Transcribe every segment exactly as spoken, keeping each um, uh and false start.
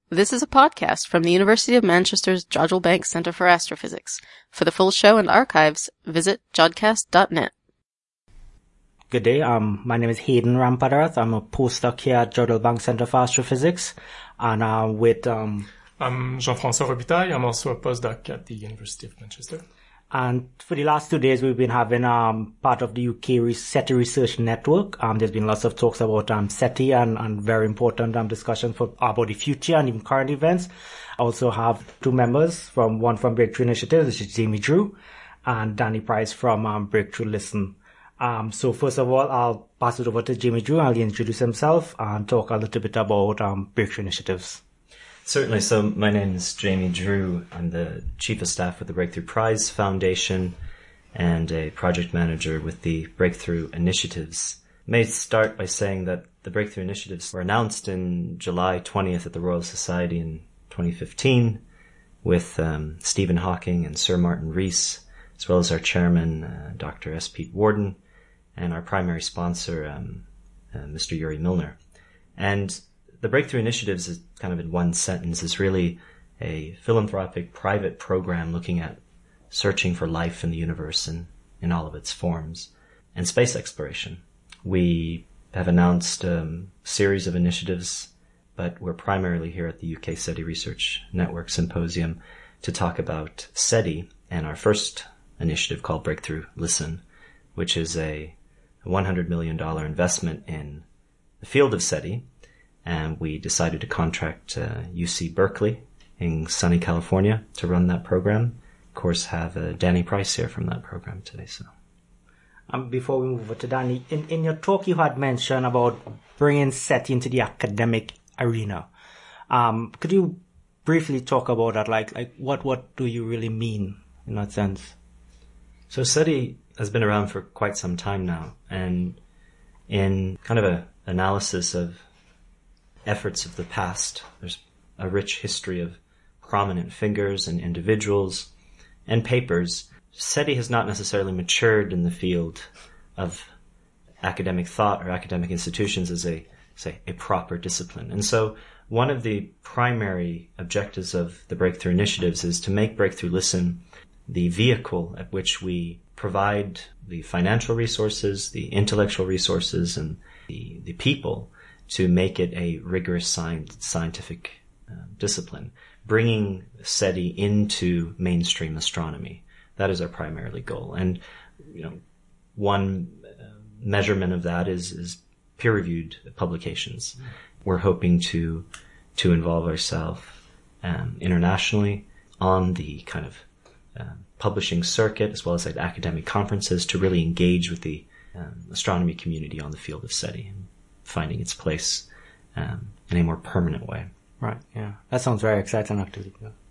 This is a podcast from the University of Manchester's Jodrell Bank Centre for Astrophysics. For the full show and archives, visit jodcast dot net. Good day. Um, my name is Hayden Rampadath. I'm a postdoc here at Jodrell Bank Centre for Astrophysics, and uh, with um. I'm Jean-François Robitaille. I'm also a postdoc at the University of Manchester. And for the last two days, we've been having um part of the U K SETI Research Network. Um, there's been lots of talks about um SETI and, and very important um discussions for about the future and even current events. I also have two members from one from Breakthrough Initiatives, which is Jamie Drew, and Danny Price from um Breakthrough Listen. Um, so first of all, I'll pass it over to Jamie Drew. I'll introduce himself and talk a little bit about um Breakthrough Initiatives. Certainly. So my name is Jamie Drew. I'm the Chief of Staff with the Breakthrough Prize Foundation and a project manager with the Breakthrough Initiatives. I may start by saying that the Breakthrough Initiatives were announced in July twentieth at the Royal Society in twenty fifteen with um, Stephen Hawking and Sir Martin Rees, as well as our chairman, uh, Doctor S. Pete Worden, and our primary sponsor, um, uh, Mister Yuri Milner. And the Breakthrough Initiatives is kind of in one sentence is really a philanthropic private program looking at searching for life in the universe and in all of its forms and space exploration. We have announced um, a series of initiatives, but we're primarily here at the U K SETI Research Network Symposium to talk about SETI and our first initiative called Breakthrough Listen, which is a one hundred million dollars investment in the field of SETI. And we decided to contract uh, U C Berkeley in sunny California to run that program. Of course, have uh, Danny Price here from that program today. So, um, before we move over to Danny, in, in your talk you had mentioned about bringing SETI into the academic arena. Um, could you briefly talk about that? Like, like what what do you really mean in that sense? So SETI has been around for quite some time now, and in kind of a analysis of efforts of the past, there's a rich history of prominent figures and individuals and papers. SETI has not necessarily matured in the field of academic thought or academic institutions as a, say, a proper discipline. And so one of the primary objectives of the Breakthrough Initiatives is to make Breakthrough Listen the vehicle at which we provide the financial resources, the intellectual resources, and the, the people to make it a rigorous science, scientific uh, discipline, bringing SETI into mainstream astronomy. That is our primarily goal. And, you know, one uh, measurement of that is, is peer-reviewed publications. Mm. We're hoping to, to involve ourselves um, internationally on the kind of uh, publishing circuit, as well as at academic conferences, to really engage with the um, astronomy community on the field of SETI, finding its place um, in a more permanent way. Right, yeah. That sounds very exciting, actually.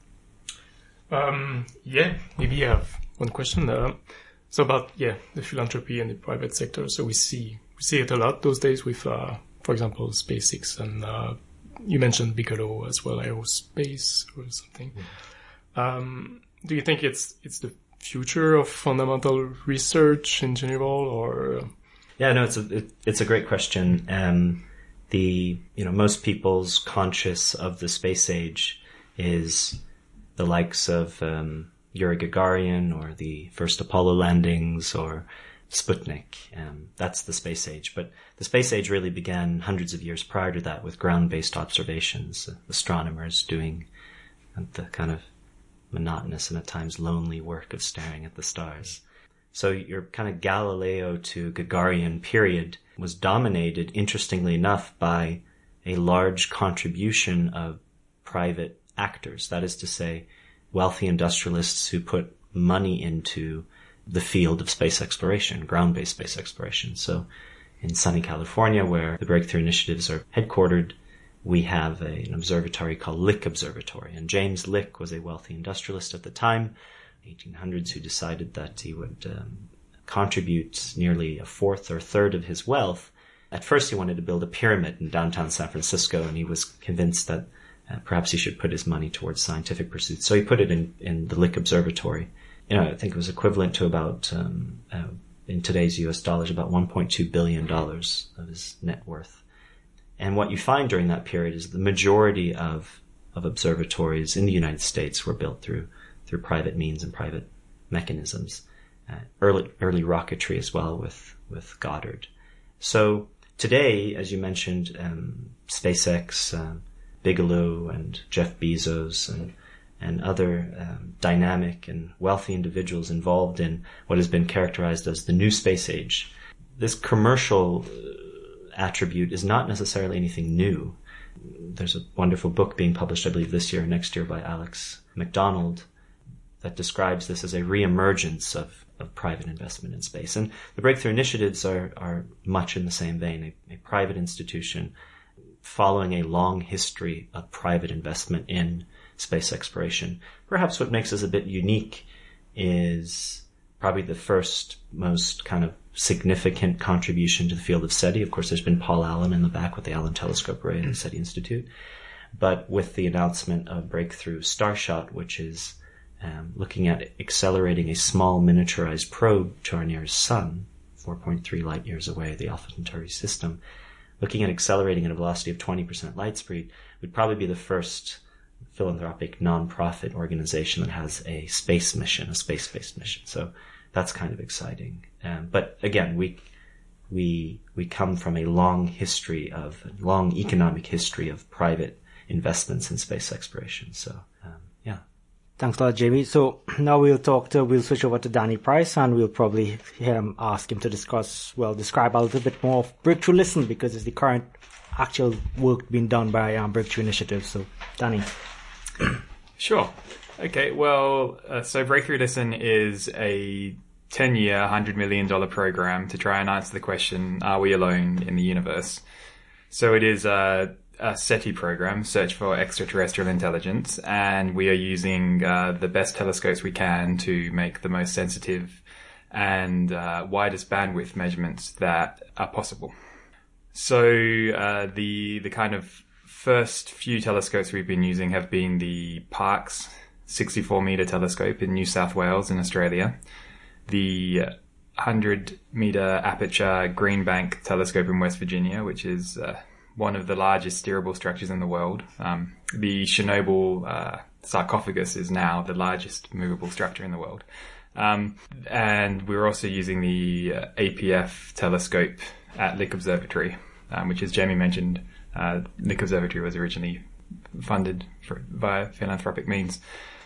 Yeah, um, yeah maybe I have one question. Uh, so about, yeah, the philanthropy and the private sector. So we see we see it a lot those days with, uh, for example, SpaceX, and uh, you mentioned Bigelow as well, aerospace or something. Mm. Um, do you think it's it's the future of fundamental research in general, or... Yeah, no, it's a it, it's a great question. Um, the you know most people's conscious of the space age is the likes of um, Yuri Gagarin or the first Apollo landings or Sputnik. Um, that's the space age. But the space age really began hundreds of years prior to that with ground-based observations, uh, astronomers doing the kind of monotonous and at times lonely work of staring at the stars. So your kind of Galileo to Gagarin period was dominated, interestingly enough, by a large contribution of private actors. That is to say, wealthy industrialists who put money into the field of space exploration, ground-based space exploration. So in sunny California, where the Breakthrough Initiatives are headquartered, we have a, an observatory called Lick Observatory. And James Lick was a wealthy industrialist at the time, eighteen hundreds, who decided that he would um, contribute nearly a fourth or third of his wealth. At first he wanted to build a pyramid in downtown San Francisco, and he was convinced that uh, perhaps he should put his money towards scientific pursuits. So he put it in, in the Lick Observatory. You know, I think it was equivalent to about, um, uh, in today's U S dollars, about one point two billion dollars of his net worth. And what you find during that period is the majority of of observatories in the United States were built through through private means and private mechanisms. Uh, early early rocketry as well with with Goddard. So today, as you mentioned, um, SpaceX, um, Bigelow, and Jeff Bezos, and and other um, dynamic and wealthy individuals involved in what has been characterized as the new space age. This commercial attribute is not necessarily anything new. There's a wonderful book being published, I believe, this year or next year by Alex McDonald that describes this as a reemergence of, of private investment in space. And the Breakthrough Initiatives are, are much in the same vein, a, a private institution following a long history of private investment in space exploration. Perhaps what makes us a bit unique is probably the first most kind of significant contribution to the field of SETI. Of course, there's been Paul Allen in the back with the Allen Telescope Array at the SETI Institute. But with the announcement of Breakthrough Starshot, which is um, looking at accelerating a small miniaturized probe to our nearest sun, four point three light years away, the Alpha Centauri system, looking at accelerating at a velocity of twenty percent light speed, would probably be the first philanthropic non-profit organization that has a space mission, a space-based mission. So that's kind of exciting. Um, but again, we we we come from a long history of long economic history of private investments in space exploration. So um, yeah. Thanks a lot, Jamie. So now we'll talk to we'll switch over to Danny Price, and we'll probably um, ask him to discuss well describe a little bit more of Breakthrough Listen, because it's the current actual work being done by um, Breakthrough Initiative. So Danny. Sure. Okay, well, uh, so Breakthrough Listen is a ten-year, one hundred million dollars program to try and answer the question, are we alone in the universe? So it is a, a SETI program, Search for Extraterrestrial Intelligence, and we are using uh, the best telescopes we can to make the most sensitive and uh, widest bandwidth measurements that are possible. So uh, the the kind of first few telescopes we've been using have been the Parkes sixty-four meter telescope in New South Wales in Australia, the one hundred meter aperture Green Bank telescope in West Virginia, which is uh, one of the largest steerable structures in the world. Um, the Chernobyl uh, sarcophagus is now the largest movable structure in the world. Um, and we're also using the uh, A P F telescope at Lick Observatory, um, which, as Jamie mentioned, Uh, Lick Observatory was originally funded for, via philanthropic means.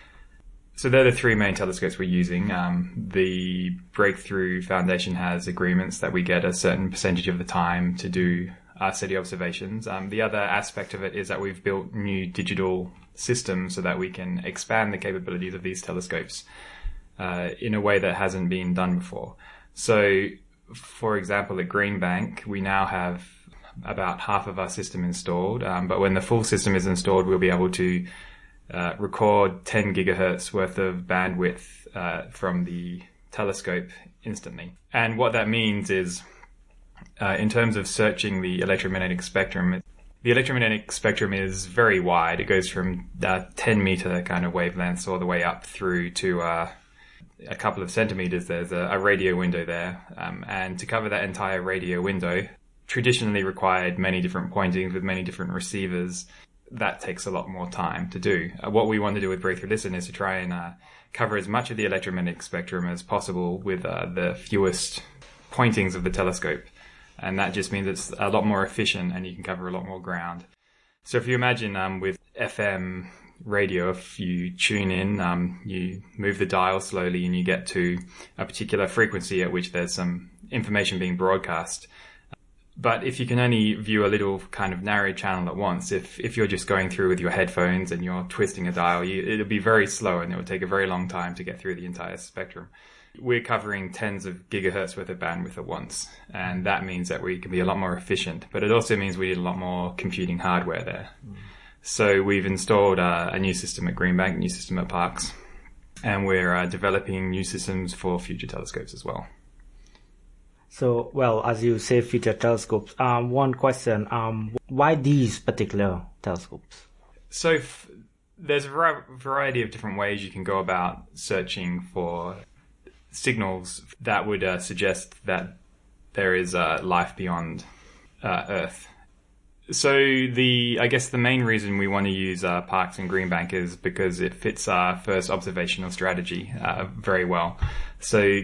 So they're the three main telescopes we're using. Um, the Breakthrough Foundation has agreements that we get a certain percentage of the time to do our SETI observations. Um, the other aspect of it is that we've built new digital systems so that we can expand the capabilities of these telescopes uh, in a way that hasn't been done before. So, for example, at Green Bank, we now have about half of our system installed, um, but when the full system is installed, we'll be able to uh, record ten gigahertz worth of bandwidth uh, from the telescope instantly. And what that means is, uh, in terms of searching the electromagnetic spectrum, the electromagnetic spectrum is very wide. It goes from uh, ten meter kind of wavelengths all the way up through to uh, a couple of centimeters. There's a, a radio window there, um, and to cover that entire radio window traditionally required many different pointings with many different receivers. That takes a lot more time to do. Uh, what we want to do with Breakthrough Listen is to try and uh, cover as much of the electromagnetic spectrum as possible with uh, the fewest pointings of the telescope. And that just means it's a lot more efficient and you can cover a lot more ground. So if you imagine um, with F M radio, if you tune in, um, you move the dial slowly and you get to a particular frequency at which there's some information being broadcast. But if you can only view a little kind of narrow channel at once, if if you're just going through with your headphones and you're twisting a dial, you, it'll be very slow and it will take a very long time to get through the entire spectrum. We're covering tens of gigahertz worth of bandwidth at once, and that means that we can be a lot more efficient. But it also means we need a lot more computing hardware there. Mm. So we've installed uh, a new system at Green Bank, a new system at Parkes, and we're uh, developing new systems for future telescopes as well. So, well, as you say, future telescopes, um, one question, um, why these particular telescopes? So f- there's a var- variety of different ways you can go about searching for signals that would uh, suggest that there is uh, life beyond uh, Earth. So the, I guess the main reason we want to use uh, Parkes and Greenbank is because it fits our first observational strategy uh, very well. So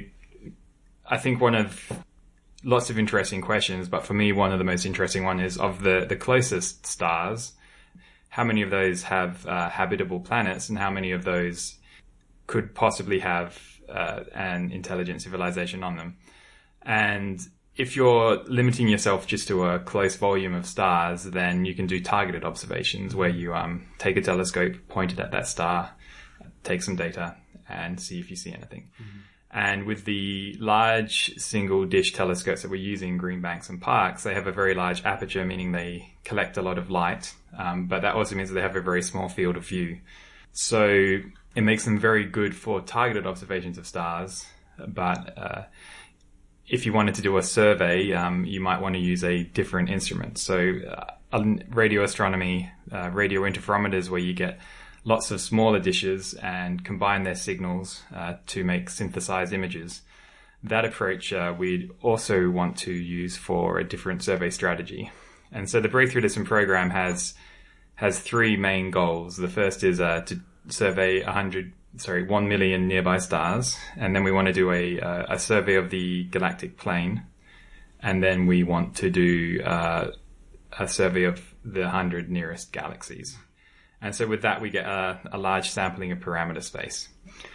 I think one of lots of interesting questions, but for me, one of the most interesting one is of the, the closest stars, how many of those have uh, habitable planets and how many of those could possibly have uh, an intelligent civilization on them? And if you're limiting yourself just to a close volume of stars, then you can do targeted observations where you um, take a telescope, point it at that star, take some data, and see if you see anything. Mm-hmm. And with the large single dish telescopes that we're using, Greenbanks and Parkes, they have a very large aperture, meaning they collect a lot of light. Um, but that also means that they have a very small field of view. So it makes them very good for targeted observations of stars, but uh, if you wanted to do a survey, um, you might want to use a different instrument. So uh, radio astronomy, uh, radio interferometers, where you get lots of smaller dishes and combine their signals uh, to make synthesized images. That approach uh, we'd also want to use for a different survey strategy. And so the Breakthrough Listen program has has three main goals. The first is uh, to survey one hundred sorry, one million nearby stars. And then we want to do a, uh, a survey of the galactic plane. And then we want to do, uh, a survey of the one hundred nearest galaxies. And so with that, we get a, a large sampling of parameter space.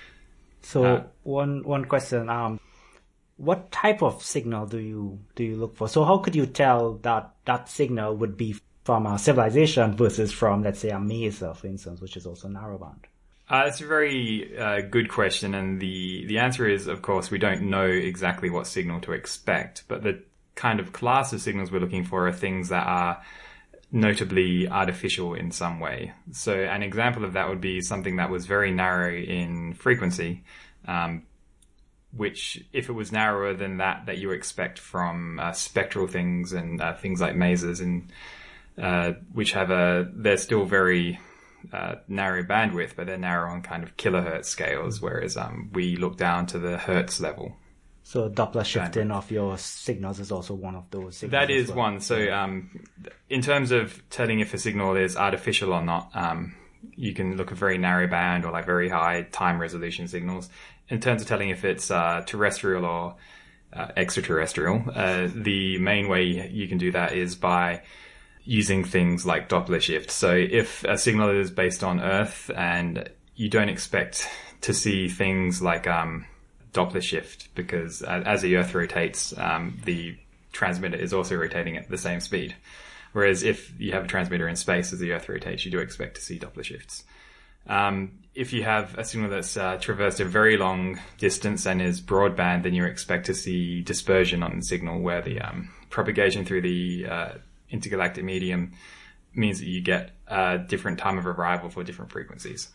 So uh, one, one question, um, what type of signal do you, do you look for? So how could you tell that that signal would be from a civilization versus from, let's say, a maser, for instance, which is also narrowband? Uh, it's a very uh, good question, and the, the answer is, of course, we don't know exactly what signal to expect, but the kind of class of signals we're looking for are things that are notably artificial in some way. So an example of that would be something that was very narrow in frequency, um, which, if it was narrower than that that you expect from uh, spectral things and uh, things like masers, and uh, which have a, they're still very Uh, narrow bandwidth, but they're narrow on kind of kilohertz scales, whereas um, we look down to the hertz level. So Doppler shifting of your signals is also one of those signals. That is well. one. So um, in terms of telling if a signal is artificial or not, um, you can look at very narrow band or like very high time resolution signals. In terms of telling if it's uh, terrestrial or uh, extraterrestrial, uh, the main way you can do that is by using things like Doppler shift. So if a signal is based on Earth and you don't expect to see things like um, Doppler shift, because as the Earth rotates, um, the transmitter is also rotating at the same speed. Whereas if you have a transmitter in space as the Earth rotates, you do expect to see Doppler shifts. Um, if you have a signal that's uh, traversed a very long distance and is broadband, then you expect to see dispersion on the signal, where the um, propagation through the uh, intergalactic medium means that you get a different time of arrival for different frequencies.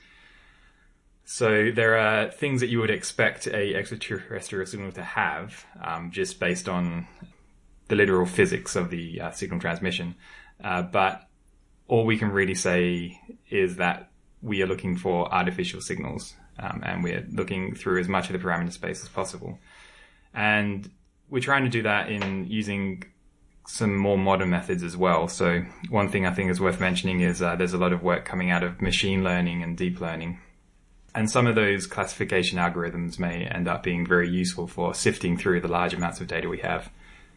So there are things that you would expect a extraterrestrial signal to have, um, just based on the literal physics of the uh, signal transmission. Uh, but all we can really say is that we are looking for artificial signals, um, and we're looking through as much of the parameter space as possible. And we're trying to do that in using some more modern methods as well. So one thing I think is worth mentioning is uh, there's a lot of work coming out of machine learning and deep learning. And some of those classification algorithms may end up being very useful for sifting through the large amounts of data we have.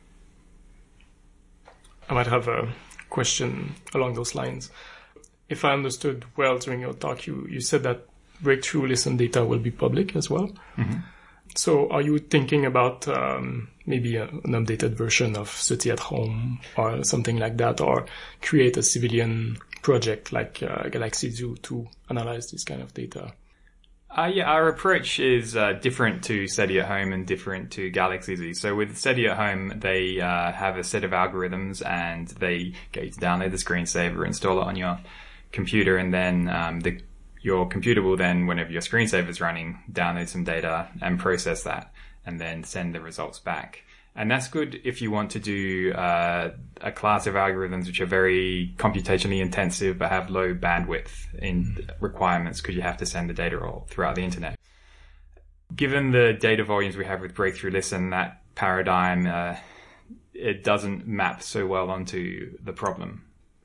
I might have a question along those lines. If I understood well during your talk, you, you said that Breakthrough Listen data will be public as well. Mm-hmm. So are you thinking about um, maybe a, an updated version of SETI at Home or something like that, or create a civilian project like uh, Galaxy Zoo to analyze this kind of data? Uh, yeah, our approach is uh, different to SETI at Home and different to Galaxy Zoo. So with SETI at Home, they uh, have a set of algorithms and they get you to download the screensaver, install it on your computer, and then um, the your computer will then, whenever your screensaver is running, download some data and process that and then send the results back. And that's good if you want to do uh, a class of algorithms which are very computationally intensive but have low bandwidth in requirements, because you have to send the data all throughout the internet. Given the data volumes we have with Breakthrough Listen, that paradigm, uh, it doesn't map so well onto the problem.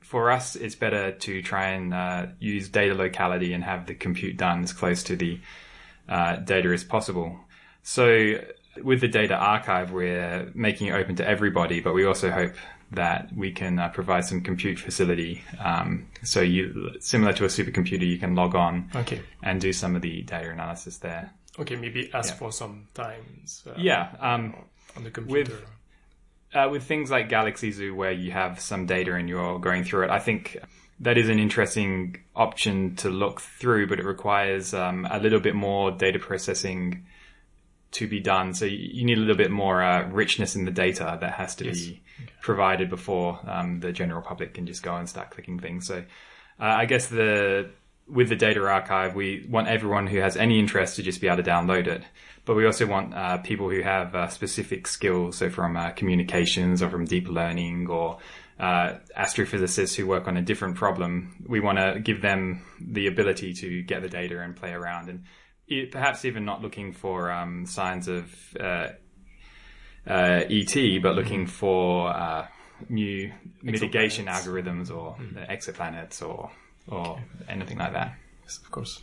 for us, it's better to try and uh, use data locality and have the compute done as close to the uh, data as possible. So with the data archive, we're making it open to everybody, but we also hope that we can uh, provide some compute facility. Um, so you, similar to a supercomputer, you can log on Okay. and do some of the data analysis there. Okay, maybe ask Yeah. for some times. Uh, Yeah. Um, on the computer. with uh, with things like Galaxy Zoo, where you have some data and you're going through it, I think that is an interesting option to look through, but it requires um, a little bit more data processing to be done. So you, you need a little bit more uh, richness in the data that has to Yes. be provided before um, the general public can just go and start clicking things. So uh, I guess the with the data archive, we want everyone who has any interest to just be able to download it. But we also want uh, people who have uh, specific skills, so from uh, communications or from deep learning or uh, astrophysicists who work on a different problem. We want to give them the ability to get the data and play around, and it, perhaps even not looking for um, signs of uh, uh, E T, but looking for uh, new mitigation algorithms or mm-hmm. exoplanets or or anything like that. Yes, of course.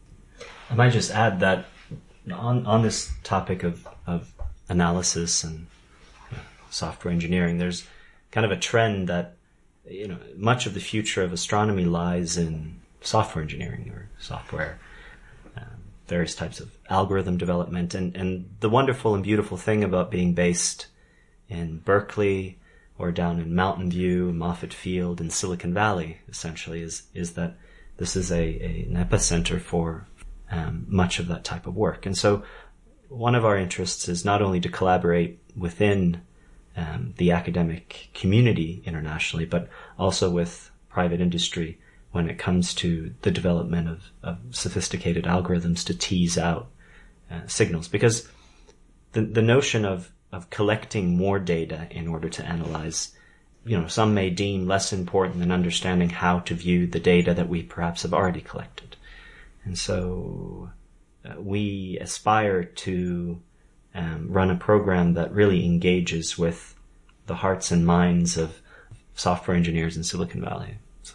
I might just add that on on this topic of, of analysis and software engineering, there's kind of a trend that, you know, much of the future of astronomy lies in software engineering or software, um, various types of algorithm development. And, and the wonderful and beautiful thing about being based in Berkeley or down in Mountain View, Moffett Field, in Silicon Valley, essentially, is is that this is a, a an epicenter for um, much of that type of work. And so one of our interests is not only to collaborate within um, the academic community internationally, but also with private industry when it comes to the development of, of sophisticated algorithms to tease out uh, signals. Because the the notion of of collecting more data in order to analyze, you know, some may deem less important than understanding how to view the data that we perhaps have already collected. And so uh, we aspire to um, run a program that really engages with the hearts and minds of software engineers in Silicon Valley. So,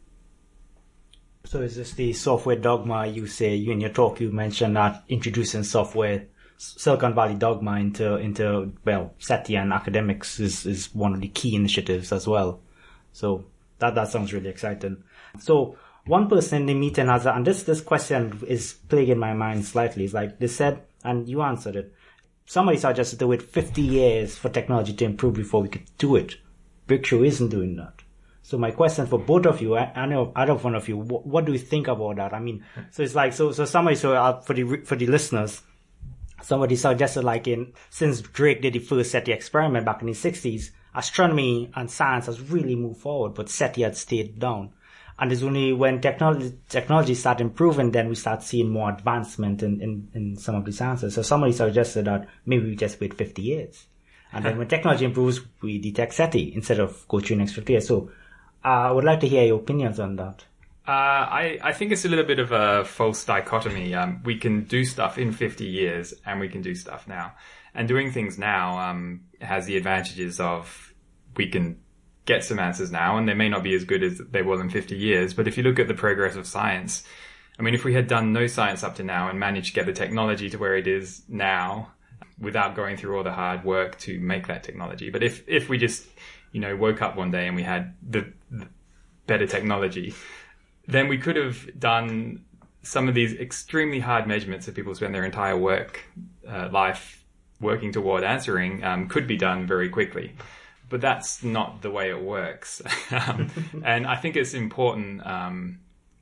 so is this the software dogma you say, you in your talk you mentioned that introducing software Silicon Valley dogma into, into, well, SETI and academics is, is one of the key initiatives as well. So that, that sounds really exciting. So one person in the meeting has, a, and this, this question is plaguing my mind slightly. It's like they said, and you answered it. Somebody suggested to wait fifty years for technology to improve before we could do it. Breakthrough isn't doing that. So my question for both of you, I, I know either one of you, what, what do you think about that? I mean, so it's like, so, so somebody, so uh, for the, for the listeners, somebody suggested, like, in since Drake did the first SETI experiment back in the sixties, astronomy and science has really moved forward, but SETI had stayed down. And it's only when technology technology start improving, then we start seeing more advancement in, in, in some of these answers. So somebody suggested that maybe we just wait fifty years. And then when technology improves, we detect SETI instead of go through next fifty years. So uh, I would like to hear your opinions on that. Uh, I, I think it's a little bit of a false dichotomy. Um, we can do stuff in fifty years and we can do stuff now. And doing things now um, has the advantages of we can get some answers now, and they may not be as good as they will in fifty years. But if you look at the progress of science, I mean, if we had done no science up to now and managed to get the technology to where it is now without going through all the hard work to make that technology. But if, if we just, you know, woke up one day and we had the, the better technology, then we could have done some of these extremely hard measurements that people spend their entire work uh, life working toward answering um, could be done very quickly. But that's not the way it works. um, and I think it's important um,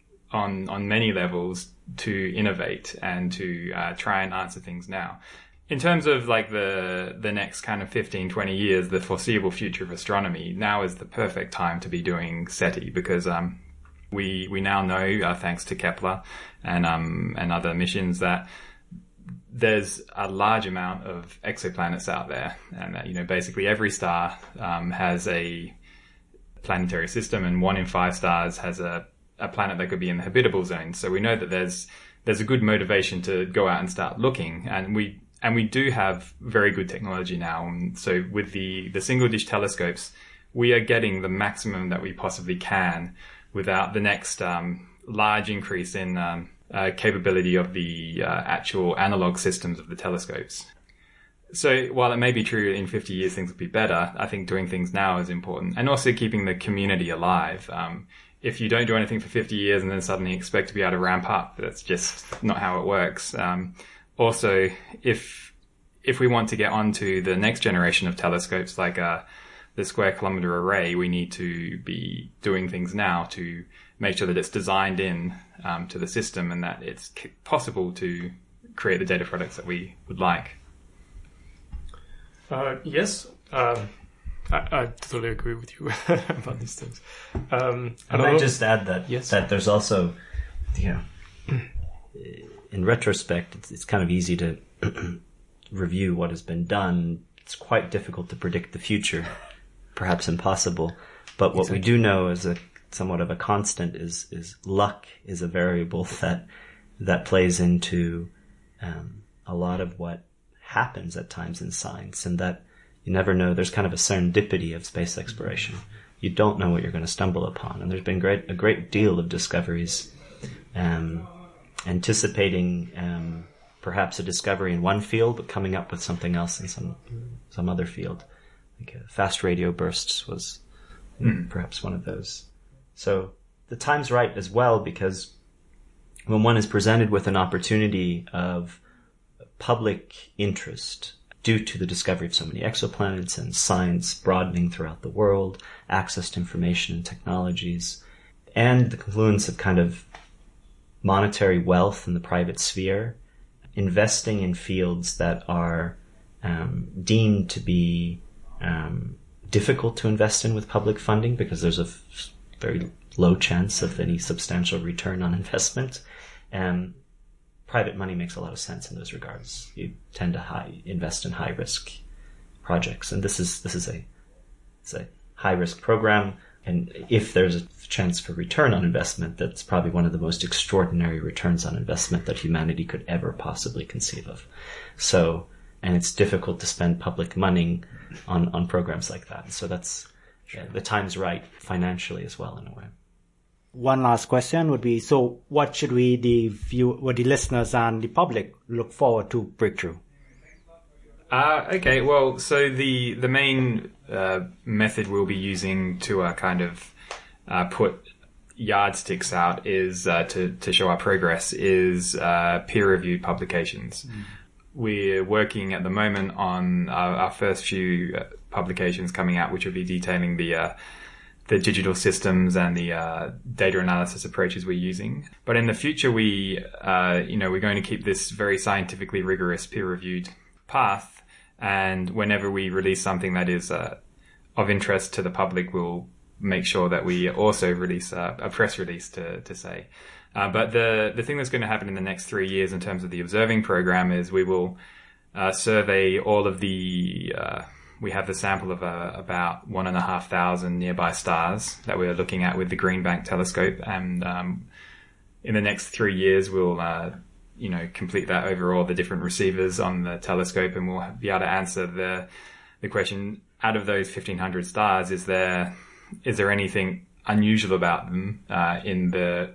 on on many levels to innovate and to uh, try and answer things now. In terms of like the the next kind of fifteen, twenty years, the foreseeable future of astronomy, now is the perfect time to be doing SETI because um, we we now know, uh, thanks to Kepler and um and other missions, that there's a large amount of exoplanets out there, and that, you know, basically every star um, has a planetary system, and one in five stars has a, a planet that could be in the habitable zone. So we know that there's there's a good motivation to go out and start looking, and we and we do have very good technology now. And so with the the single dish telescopes, we are getting the maximum that we possibly can without the next um, large increase in um, uh, capability of the uh, actual analog systems of the telescopes. So while it may be true in fifty years things will be better, I think doing things now is important. And also keeping the community alive. Um, if you don't do anything for fifty years and then suddenly expect to be able to ramp up, that's just not how it works. Um, also, if if we want to get onto the next generation of telescopes like uh, the Square Kilometre Array, we need to be doing things now to make sure that it's designed in um, to the system and that it's possible to create the data products that we would like. Uh, yes, um, I, I totally agree with you about these things. Um, I might just add that yes. that there's also, you know, in retrospect, it's, it's kind of easy to review what has been done. It's quite difficult to predict the future, perhaps impossible. But what exactly. we do know is a somewhat of a constant is is luck is a variable that that plays into um, a lot of what happens at times in science, and that you never know. There's kind of a serendipity of space exploration. You don't know what you're going to stumble upon, and there's been great a great deal of discoveries, um, anticipating um, perhaps a discovery in one field, but coming up with something else in some some other field. Like uh, fast radio bursts was mm. perhaps one of those. So the time's right as well, because when one is presented with an opportunity of public interest due to the discovery of so many exoplanets and science broadening throughout the world, access to information and technologies, and the confluence of kind of monetary wealth in the private sphere, investing in fields that are um, deemed to be um, difficult to invest in with public funding because there's a f- very low chance of any substantial return on investment. Um, private money makes a lot of sense in those regards. You tend to high, invest in high risk projects, and this is this is a it's a high risk program. And if there's a chance for return on investment, that's probably one of the most extraordinary returns on investment that humanity could ever possibly conceive of. So, and it's difficult to spend public money on on programs like that. So that's yeah, the time's right financially as well in a way. One last question would be, so what should we, the view, what the listeners and the public look forward to Breakthrough? Uh, okay, well, so the the main uh, method we'll be using to uh, kind of uh, put yardsticks out is uh, to to show our progress is uh, peer-reviewed publications. Mm. We're working at the moment on our, our first few uh, publications coming out, which will be detailing the uh, the digital systems and the uh, data analysis approaches we're using. But in the future, we uh, you know we're going to keep this very scientifically rigorous peer-reviewed path. And whenever we release something that is uh, of interest to the public, we'll make sure that we also release uh, a press release to, to say. Uh, but the, the thing that's going to happen in the next three years in terms of the observing program is we will uh, survey all of the, uh, we have the sample of uh, about one and a half thousand nearby stars that we're looking at with the Green Bank telescope. And um, in the next three years, we'll uh, you know, complete that over all the different receivers on the telescope, and we'll be able to answer the the question, out of those fifteen hundred stars, is there is there anything unusual about them uh, in the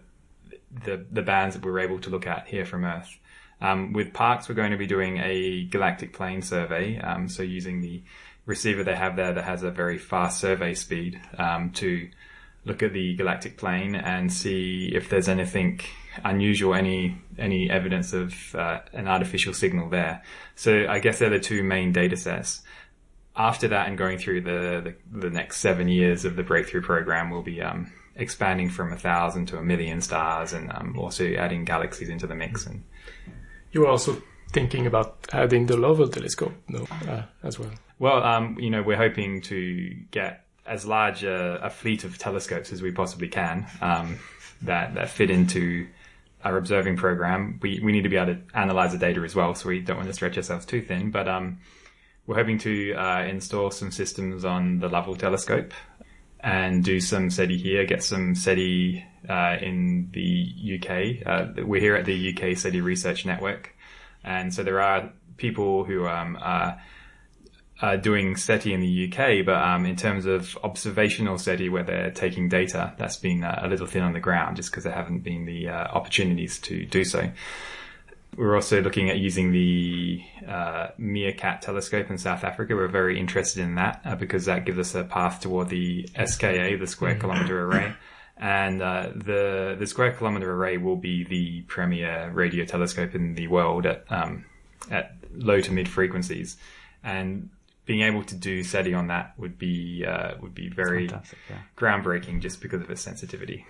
the the bands that we're able to look at here from Earth? Um, with Parkes, we're going to be doing a galactic plane survey, um, so using the receiver they have there that has a very fast survey speed um, to look at the galactic plane and see if there's anything unusual, any any evidence of uh, an artificial signal there. So I guess they're the two main data sets. After that, and going through the, the, the next seven years of the Breakthrough program, we'll be um, expanding from a thousand to a million stars, and um, also adding galaxies into the mix. And you are also thinking about adding the Lovell telescope, no, uh, as well. Well, um, you know, we're hoping to get as large a, a fleet of telescopes as we possibly can um, that that fit into our observing program. We we need to be able to analyze the data as well, so we don't want to stretch ourselves too thin. But um, we're hoping to uh, install some systems on the Lovell telescope and do some SETI here, get some SETI uh, in the U K. Uh, we're here at the U K SETI Research Network, and so there are people who um, are uh, doing SETI in the U K, but um, in terms of observational SETI where they're taking data, that's been uh, a little thin on the ground just because there haven't been the uh, opportunities to do so. We're also looking at using the uh, Meerkat telescope in South Africa. We're very interested in that uh, because that gives us a path toward the S K A, the Square Kilometre Array. And uh, the the Square Kilometre Array will be the premier radio telescope in the world at um, at low to mid frequencies. And being able to do SETI on that would be uh, would be very yeah. groundbreaking just because of its sensitivity.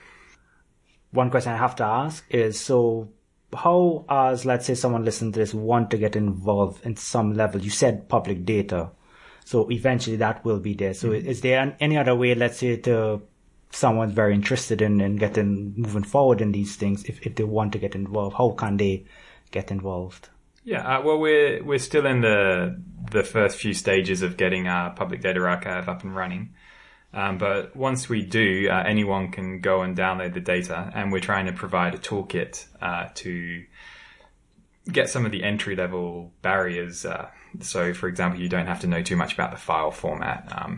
One question I have to ask is, so how, as let's say someone listening to this, want to get involved in some level? You said public data, so eventually that will be there. So mm-hmm. is there any other way, let's say, to someone's very interested in, in getting moving forward in these things, if, if they want to get involved, how can they get involved? Yeah, uh, well, we're we're still in the the first few stages of getting our public data archive up and running. Um, but once we do, uh, anyone can go and download the data, and we're trying to provide a toolkit uh, to get some of the entry-level barriers. Uh, so, for example, you don't have to know too much about the file format. Um,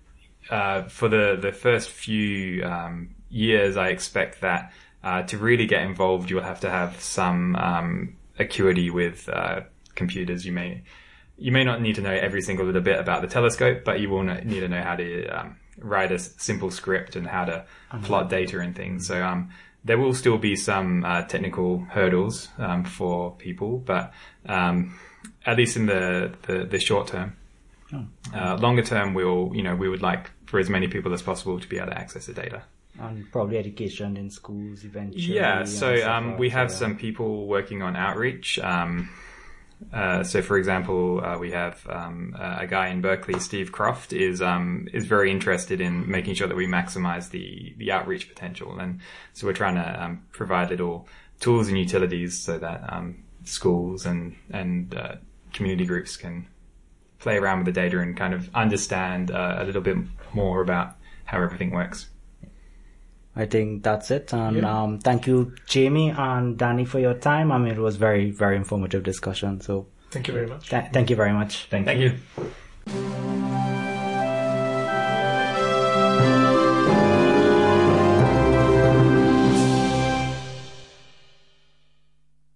uh, for the, the first few um, years, I expect that uh, to really get involved, you'll have to have some um, acuity with uh, computers. You may you may not need to know every single little bit about the telescope, but you will need to know how to um, write a simple script and how to uh-huh. plot data and things. So um, there will still be some uh, technical hurdles um, for people, but um, at least in the, the, the short term. Oh. Uh, longer term, we'll you know we would like for as many people as possible to be able to access the data. And probably education in schools eventually. Yeah, so um, we have some people working on outreach. Um, uh, so, for example, uh, we have um, a guy in Berkeley, Steve Croft, is um, is very interested in making sure that we maximize the, the outreach potential. And so we're trying to um, provide little tools and utilities so that um, schools and, and uh, community groups can play around with the data and kind of understand uh, a little bit more about how everything works. I think that's it. And yeah. um, thank you, Jamie and Danny, for your time. I mean, it was very, very informative discussion. So thank you very much. Th- thank you very much. Thank, thank you. you.